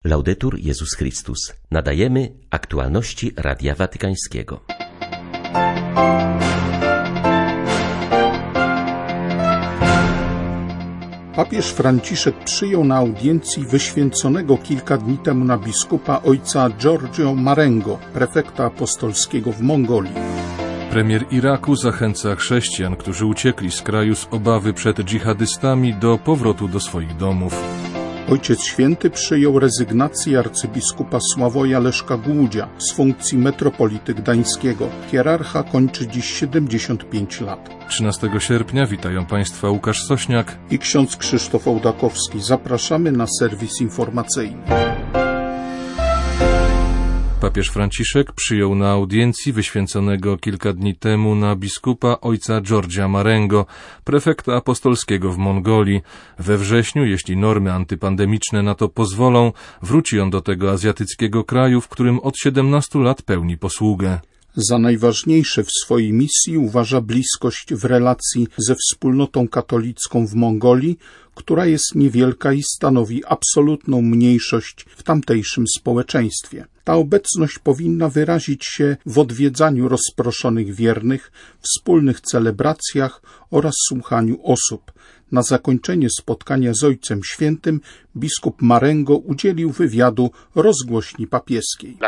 Laudetur Jezus Chrystus. Nadajemy aktualności Radia Watykańskiego. Papież Franciszek przyjął na audiencji wyświęconego kilka dni temu na biskupa ojca Giorgio Marengo, prefekta apostolskiego w Mongolii. Premier Iraku zachęca chrześcijan, którzy uciekli z kraju z obawy przed dżihadystami, do powrotu do swoich domów. Ojciec Święty przyjął rezygnację arcybiskupa Sławoja Leszka Głudzia z funkcji metropolity gdańskiego. Hierarcha kończy dziś 75 lat. 13 sierpnia witają Państwa Łukasz Sośniak i ksiądz Krzysztof Ołdakowski. Zapraszamy na serwis informacyjny. Papież Franciszek przyjął na audiencji wyświęconego kilka dni temu na biskupa ojca Giorgia Marengo, prefekta apostolskiego w Mongolii. We wrześniu, jeśli normy antypandemiczne na to pozwolą, wróci on do tego azjatyckiego kraju, w którym od 17 lat pełni posługę. Za najważniejsze w swojej misji uważa bliskość w relacji ze wspólnotą katolicką w Mongolii, która jest niewielka i stanowi absolutną mniejszość w tamtejszym społeczeństwie. Ta obecność powinna wyrazić się w odwiedzaniu rozproszonych wiernych, wspólnych celebracjach oraz słuchaniu osób. Na zakończenie spotkania z Ojcem Świętym biskup Marengo udzielił wywiadu rozgłośni papieskiej.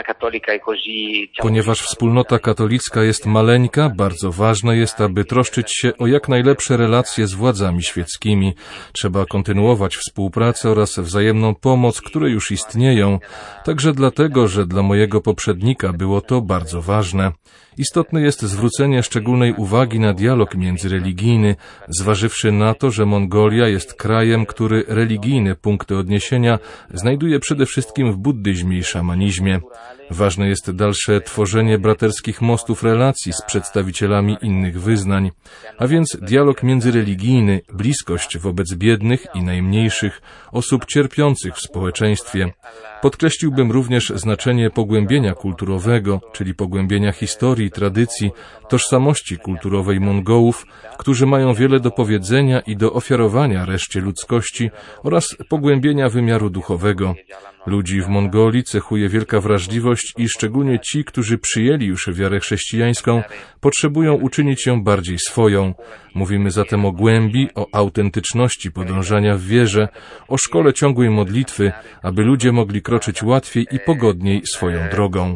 Ponieważ wspólnota katolicka jest maleńka, bardzo ważne jest, aby troszczyć się o jak najlepsze relacje z władzami świeckimi. Trzeba kontynuować współpracę oraz wzajemną pomoc, które już istnieją, także dlatego, że dla mojego poprzednika było to bardzo ważne. Istotne jest zwrócenie szczególnej uwagi na dialog międzyreligijny, zważywszy na to, że Mongolia jest krajem, który religijne punkty odniesienia znajduje przede wszystkim w buddyzmie i szamanizmie. Ważne jest dalsze tworzenie braterskich mostów relacji z przedstawicielami innych wyznań, a więc dialog międzyreligijny, bliskość wobec biednych i najmniejszych, osób cierpiących w społeczeństwie. Podkreśliłbym również znaczenie pogłębienia kulturowego, czyli pogłębienia historii, tradycji, tożsamości kulturowej Mongołów, którzy mają wiele do powiedzenia i do ofiarowania reszcie ludzkości, oraz pogłębienia wymiaru duchowego. Ludzi w Mongolii cechuje wielka wrażliwość i szczególnie ci, którzy przyjęli już wiarę chrześcijańską, potrzebują uczynić ją bardziej swoją. Mówimy zatem o głębi, o autentyczności podążania w wierze, o szkole ciągłej modlitwy, aby ludzie mogli kroczyć łatwiej i pogodniej swoją drogą.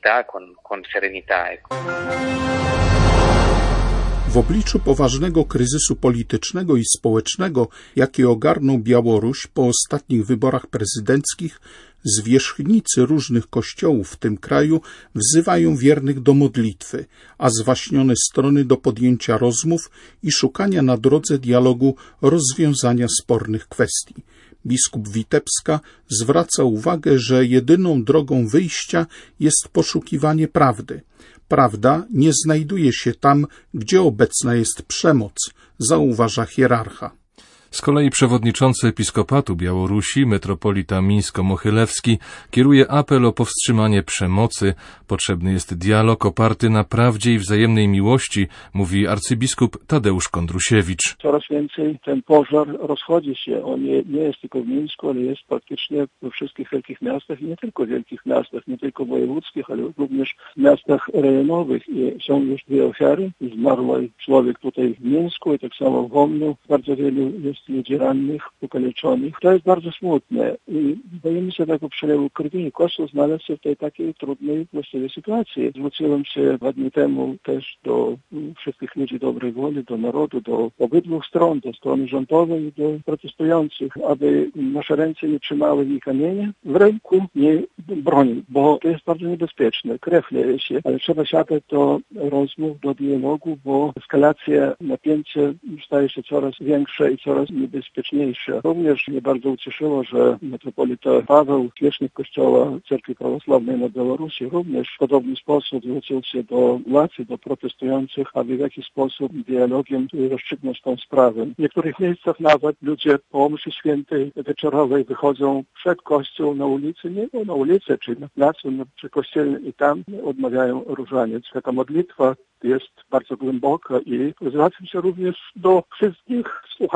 W obliczu poważnego kryzysu politycznego i społecznego, jaki ogarnął Białoruś po ostatnich wyborach prezydenckich, zwierzchnicy różnych kościołów w tym kraju wzywają wiernych do modlitwy, a zwaśnione strony do podjęcia rozmów i szukania na drodze dialogu rozwiązania spornych kwestii. Biskup Witebska zwraca uwagę, że jedyną drogą wyjścia jest poszukiwanie prawdy. Prawda nie znajduje się tam, gdzie obecna jest przemoc, zauważa hierarcha. Z kolei przewodniczący Episkopatu Białorusi, metropolita Mińsko-Mochylewski, kieruje apel o powstrzymanie przemocy. Potrzebny jest dialog oparty na prawdzie i wzajemnej miłości, mówi arcybiskup Tadeusz Kondrusiewicz. Coraz więcej ten pożar rozchodzi się. On nie jest tylko w Mińsku, ale jest praktycznie we wszystkich wielkich miastach i nie tylko w wielkich miastach, nie tylko wojewódzkich, ale również w miastach rejonowych. I są już 2 ofiary. Zmarł człowiek tutaj w Mińsku i tak samo w Łomnu. Bardzo wielu jest ludzi rannych, pokaleczonych. To jest bardzo smutne i boimy się tego przelewu krwi. Kościół znalazł się w tej takiej trudnej właściwej sytuacji. Zwróciłem się 2 dni temu też do wszystkich ludzi dobrej woli, do narodu, do obydwu stron, do strony rządowej i do protestujących, aby nasze ręce nie trzymały ni kamienia w ręku, nie broni, bo to jest bardzo niebezpieczne. Krew leje się, ale trzeba siadać do rozmów, do dialogu, bo eskalacja napięcia staje się coraz większa i coraz niebezpieczniejsze. Również mnie bardzo ucieszyło, że metropolita Paweł, zwierzchnik Kościoła Cerkwi Prawosławnej na Białorusi, również w podobny sposób zwrócił się do władzy, do protestujących, aby w jakiś sposób dialogiem rozstrzygnąć tą sprawę. W niektórych miejscach nawet ludzie po mszy świętej wieczorowej wychodzą przed kościół na ulicy, nie na ulicę, czy na placu przy kościele i tam odmawiają różaniec. Taka modlitwa jest bardzo głęboka i zwracam się również do wszystkich słuchaczy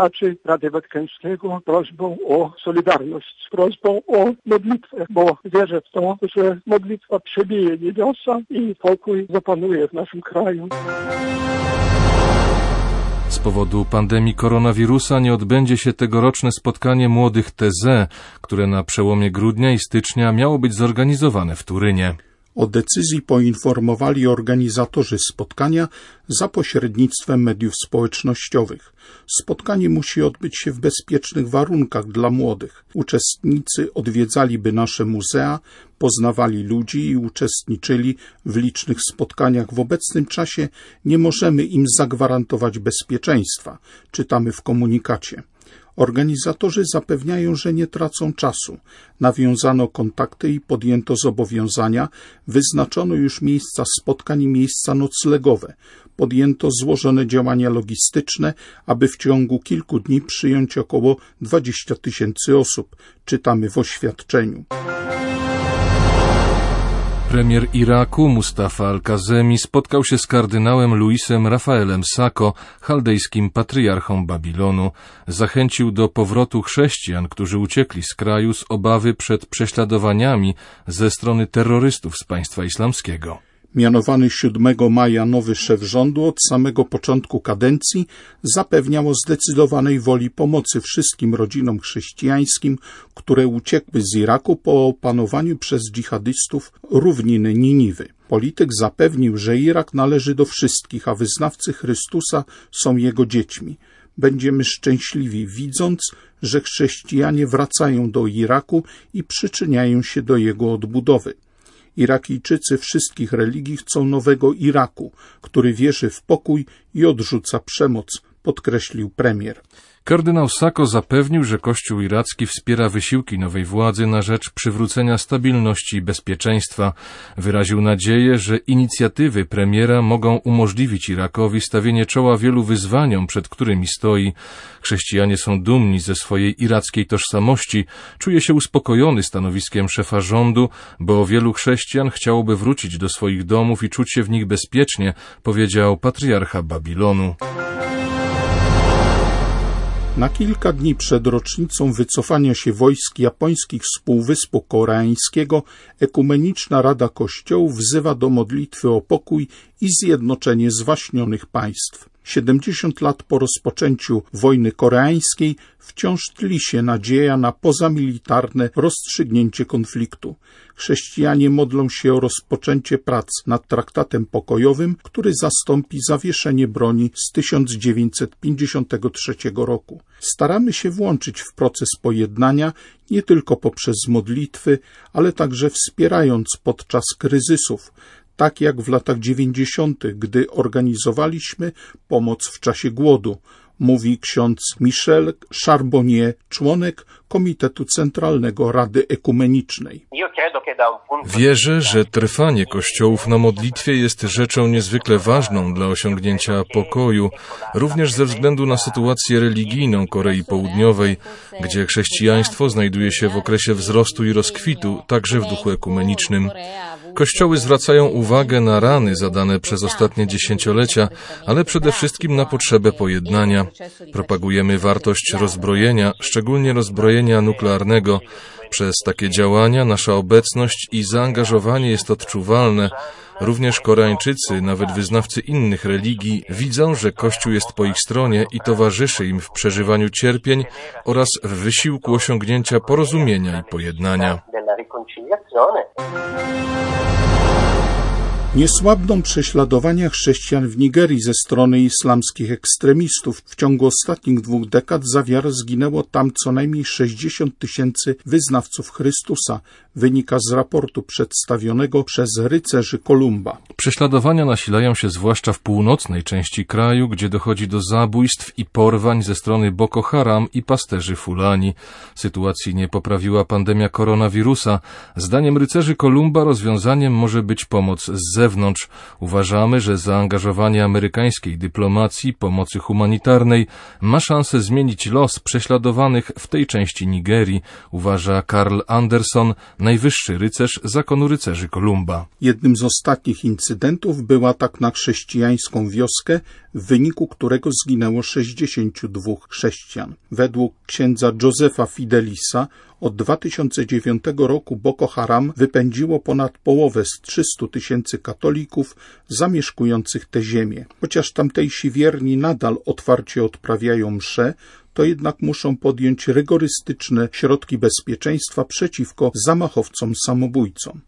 Rady Watykańskiego prośbą o solidarność, prośbą o modlitwę, bo wierzę w to, że modlitwa przebije niebiosa i pokój zapanuje w naszym kraju. Z powodu pandemii koronawirusa nie odbędzie się tegoroczne spotkanie młodych TZ, które na przełomie grudnia i stycznia miało być zorganizowane w Turynie. O decyzji poinformowali organizatorzy spotkania za pośrednictwem mediów społecznościowych. Spotkanie musi odbyć się w bezpiecznych warunkach dla młodych. Uczestnicy odwiedzaliby nasze muzea, poznawali ludzi i uczestniczyli w licznych spotkaniach. W obecnym czasie nie możemy im zagwarantować bezpieczeństwa, czytamy w komunikacie. Organizatorzy zapewniają, że nie tracą czasu. Nawiązano kontakty i podjęto zobowiązania. Wyznaczono już miejsca spotkań i miejsca noclegowe. Podjęto złożone działania logistyczne, aby w ciągu kilku dni przyjąć około 20 000 osób, czytamy w oświadczeniu. Premier Iraku Mustafa al-Kazemi spotkał się z kardynałem Luisem Rafaelem Sacco, chaldejskim patriarchą Babilonu. Zachęcił do powrotu chrześcijan, którzy uciekli z kraju z obawy przed prześladowaniami ze strony terrorystów z państwa islamskiego. Mianowany 7 maja nowy szef rządu od samego początku kadencji zapewniał o zdecydowanej woli pomocy wszystkim rodzinom chrześcijańskim, które uciekły z Iraku po opanowaniu przez dżihadystów równiny Niniwy. Polityk zapewnił, że Irak należy do wszystkich, a wyznawcy Chrystusa są jego dziećmi. Będziemy szczęśliwi, widząc, że chrześcijanie wracają do Iraku i przyczyniają się do jego odbudowy. Irakijczycy wszystkich religii chcą nowego Iraku, który wierzy w pokój i odrzuca przemoc, podkreślił premier. Kardynał Sacco zapewnił, że Kościół iracki wspiera wysiłki nowej władzy na rzecz przywrócenia stabilności i bezpieczeństwa. Wyraził nadzieję, że inicjatywy premiera mogą umożliwić Irakowi stawienie czoła wielu wyzwaniom, przed którymi stoi. Chrześcijanie są dumni ze swojej irackiej tożsamości. Czuje się uspokojony stanowiskiem szefa rządu, bo wielu chrześcijan chciałoby wrócić do swoich domów i czuć się w nich bezpiecznie, powiedział patriarcha Babilonu. Na kilka dni przed rocznicą wycofania się wojsk japońskich z Półwyspu Koreańskiego Ekumeniczna Rada Kościołów wzywa do modlitwy o pokój i zjednoczenie zwaśnionych państw. 70 lat po rozpoczęciu wojny koreańskiej wciąż tli się nadzieja na pozamilitarne rozstrzygnięcie konfliktu. Chrześcijanie modlą się o rozpoczęcie prac nad traktatem pokojowym, który zastąpi zawieszenie broni z 1953 roku. Staramy się włączyć w proces pojednania nie tylko poprzez modlitwy, ale także wspierając podczas kryzysów, tak jak w latach 90., gdy organizowaliśmy pomoc w czasie głodu, mówi ksiądz Michel Charbonnier, członek Komitetu Centralnego Rady Ekumenicznej. Wierzę, że trwanie kościołów na modlitwie jest rzeczą niezwykle ważną dla osiągnięcia pokoju, również ze względu na sytuację religijną Korei Południowej, gdzie chrześcijaństwo znajduje się w okresie wzrostu i rozkwitu, także w duchu ekumenicznym. Kościoły zwracają uwagę na rany zadane przez ostatnie dziesięciolecia, ale przede wszystkim na potrzebę pojednania. Propagujemy wartość rozbrojenia, szczególnie rozbrojenia nuklearnego. Przez takie działania nasza obecność i zaangażowanie jest odczuwalne. Również Koreańczycy, nawet wyznawcy innych religii, widzą, że Kościół jest po ich stronie i towarzyszy im w przeżywaniu cierpień oraz w wysiłku osiągnięcia porozumienia i pojednania. Nie słabną prześladowania chrześcijan w Nigerii ze strony islamskich ekstremistów. W ciągu ostatnich 2 dekad za wiarę zginęło tam co najmniej 60 000 wyznawców Chrystusa, wynika z raportu przedstawionego przez rycerzy Kolumba. Prześladowania nasilają się zwłaszcza w północnej części kraju, gdzie dochodzi do zabójstw i porwań ze strony Boko Haram i pasterzy Fulani. Sytuacji nie poprawiła pandemia koronawirusa. Zdaniem rycerzy Kolumba rozwiązaniem może być pomoc z zewnątrz. Uważamy, że zaangażowanie amerykańskiej dyplomacji, pomocy humanitarnej ma szansę zmienić los prześladowanych w tej części Nigerii, uważa Karl Anderson, najwyższy rycerz zakonu rycerzy Kolumba. Jednym z ostatnich incydentów był atak na chrześcijańską wioskę, w wyniku którego zginęło 62 chrześcijan. Według księdza Josefa Fidelisa od 2009 roku Boko Haram wypędziło ponad połowę z 300 000 katolików zamieszkujących tę ziemię. Chociaż tamtejsi wierni nadal otwarcie odprawiają msze, to jednak muszą podjąć rygorystyczne środki bezpieczeństwa przeciwko zamachowcom samobójcom.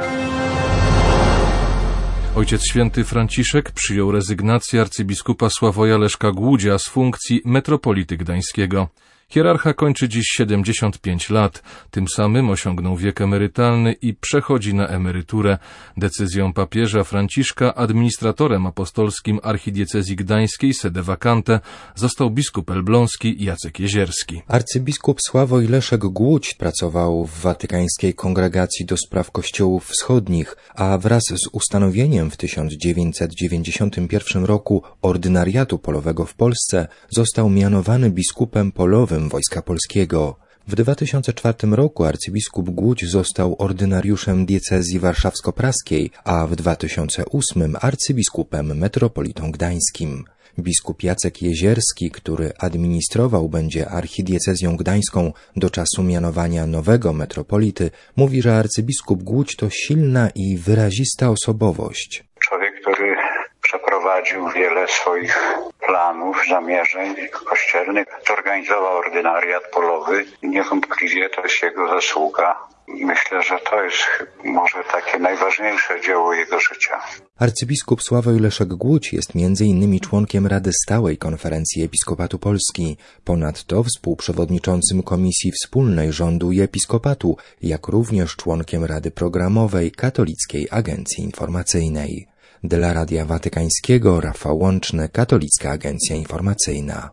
Ojciec Święty Franciszek przyjął rezygnację arcybiskupa Sławoja Leszka Głódzia z funkcji metropolity gdańskiego. Hierarcha kończy dziś 75 lat, tym samym osiągnął wiek emerytalny i przechodzi na emeryturę. Decyzją papieża Franciszka administratorem apostolskim archidiecezji gdańskiej sede vacante został biskup elbląski Jacek Jezierski. Arcybiskup Sławoj Leszek Głódź pracował w Watykańskiej Kongregacji do Spraw Kościołów Wschodnich, a wraz z ustanowieniem w 1991 roku ordynariatu polowego w Polsce został mianowany biskupem polowym Wojska Polskiego. W 2004 roku arcybiskup Głódź został ordynariuszem diecezji warszawsko-praskiej, a w 2008 arcybiskupem metropolitą gdańskim. Biskup Jacek Jezierski, który administrował będzie archidiecezją gdańską do czasu mianowania nowego metropolity, mówi, że arcybiskup Głódź to silna i wyrazista osobowość. Człowiek, który przeprowadził wiele swoich planów, zamierzeń kościelnych, zorganizował ordynariat polowy i niewątpliwie to jest jego zasługa. Myślę, że to jest może takie najważniejsze dzieło jego życia. Arcybiskup Sławoj Leszek Głódź jest m.in. członkiem Rady Stałej Konferencji Episkopatu Polski, ponadto współprzewodniczącym Komisji Wspólnej Rządu i Episkopatu, jak również członkiem Rady Programowej Katolickiej Agencji Informacyjnej. Dla Radia Watykańskiego Rafał Łączny, Katolicka Agencja Informacyjna.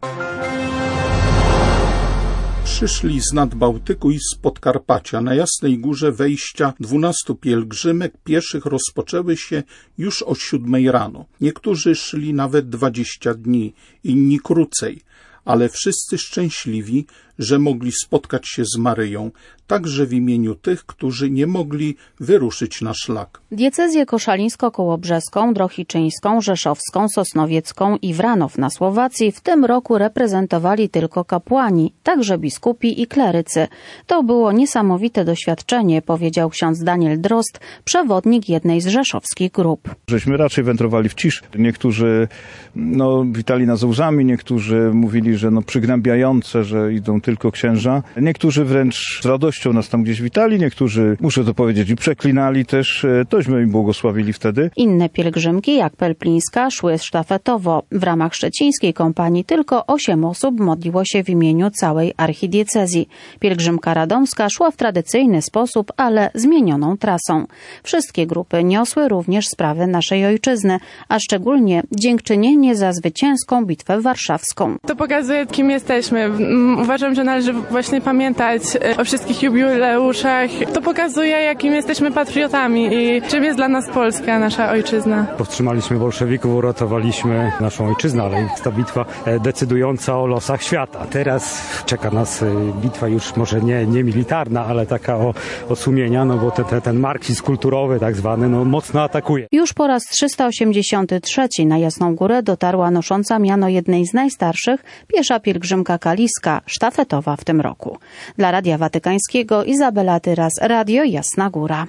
Przyszli z Nadbałtyku i z Podkarpacia. Na Jasnej Górze wejścia 12 pielgrzymek pieszych rozpoczęły się już o 7 rano. Niektórzy szli nawet 20 dni, inni krócej, ale wszyscy szczęśliwi, że mogli spotkać się z Maryją, także w imieniu tych, którzy nie mogli wyruszyć na szlak. Diecezję koszalińsko-kołobrzeską, drohiczyńską, rzeszowską, sosnowiecką i Wranów na Słowacji w tym roku reprezentowali tylko kapłani, także biskupi i klerycy. To było niesamowite doświadczenie, powiedział ksiądz Daniel Drozd, przewodnik jednej z rzeszowskich grup. Żeśmy raczej wędrowali w ciszy. Niektórzy witali nas łzami, niektórzy mówili, że przygnębiające, że idą tylko księża. Niektórzy wręcz z radością nas tam gdzieś witali, niektórzy, muszę to powiedzieć, i przeklinali też. Tośmy im błogosławili wtedy. Inne pielgrzymki, jak pelplińska, szły sztafetowo. W ramach szczecińskiej kompanii tylko 8 osób modliło się w imieniu całej archidiecezji. Pielgrzymka radomska szła w tradycyjny sposób, ale zmienioną trasą. Wszystkie grupy niosły również sprawy naszej ojczyzny, a szczególnie dziękczynienie za zwycięską bitwę warszawską. To pokazuje, kim jesteśmy. Uważam, że należy właśnie pamiętać o wszystkich jubileuszach. To pokazuje, jakim jesteśmy patriotami i czym jest dla nas Polska, nasza ojczyzna. Powstrzymaliśmy bolszewików, uratowaliśmy naszą ojczyznę, ale jest to bitwa decydująca o losach świata. Teraz czeka nas bitwa już może nie militarna, ale taka o sumienia, bo ten marksizm kulturowy tak zwany mocno atakuje. Już po raz 383 na Jasną Górę dotarła nosząca miano jednej z najstarszych piesza pielgrzymka kaliska, sztafetowa w tym roku. Dla Radia Watykańskiego Izabela Tyras, Radio Jasna Góra.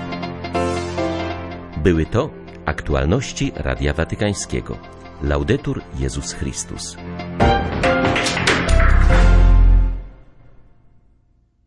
Były to aktualności Radia Watykańskiego. Laudetur Jezus Chrystus.